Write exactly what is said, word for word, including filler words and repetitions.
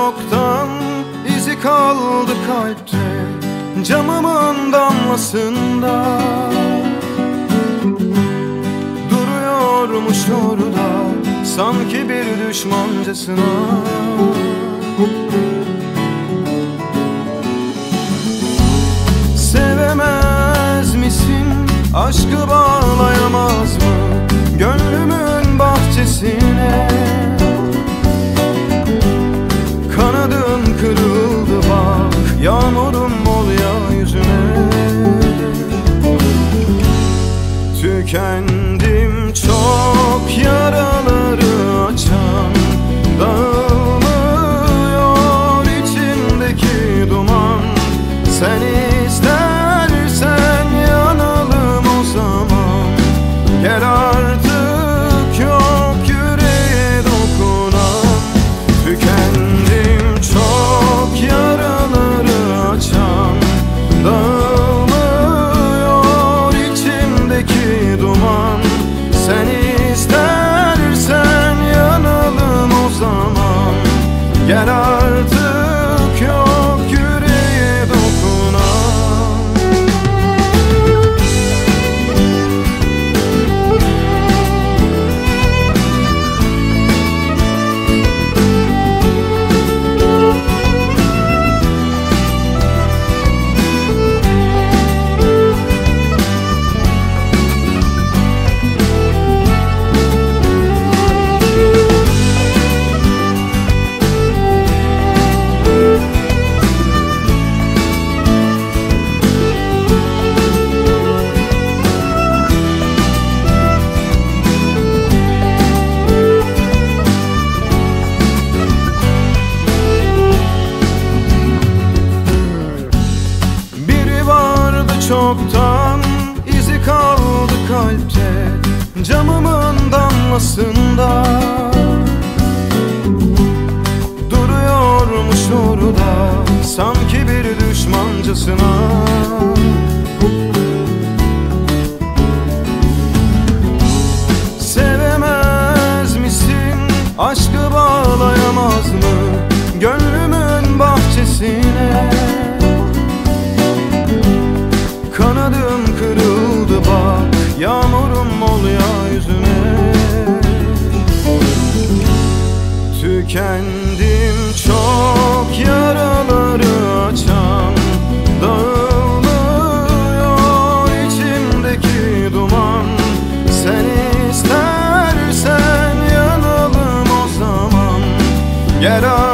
çoktan, izi kaldı kalpte, camımın damlasında. Duruyormuş orada, sanki bir düşmancasına. Sevemez misin, aşkı bağlayamaz mı gönlümün bahçesine? Kanadın kırıldı bak, yağmurum ol ya yüzüme. Tükendim çok, yaraları açan, dağılmıyor içimdeki duman. Sen istersen yanalım o zaman, gel artık yok yüreğe dokunan. Tükendim çok, yaraları açan, dağılmıyor içimdeki duman. Sen istersen yanalım o zaman, gel artık yok yüreğe dokunan. Çoktan, izi kaldı kalpte, camımın damlasında. Duruyormuş orada, sanki bir düşmancasına. Sevemez misin, aşkı bağlayamaz mı gönlümün bahçesine? Kanadım kırıldı bak, yağmurum ol ya yüzüme. Tükendim çok, yaraları açan, dağılmıyor içimdeki duman. Sen istersen yanalım o zaman, gel